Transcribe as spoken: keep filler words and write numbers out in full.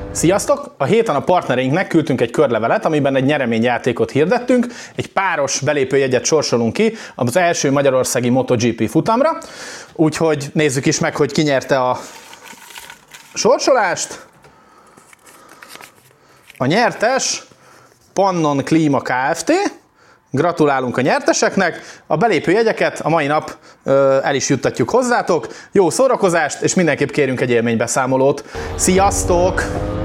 Sziasztok! A héten a partnereinknek küldtünk egy körlevelet, amiben egy nyereményjátékot hirdettünk, egy páros belépőjegyet sorsolunk ki az első magyarországi MotoGP futamra, úgyhogy nézzük is meg, hogy ki nyerte a sorsolást. A nyertes Pannon Klíma Kft. Gratulálunk a nyerteseknek, a belépőjegyeket a mai nap ö, el is juttatjuk hozzátok. Jó szórakozást, és mindenképp kérünk egy élménybeszámolót. Sziasztok!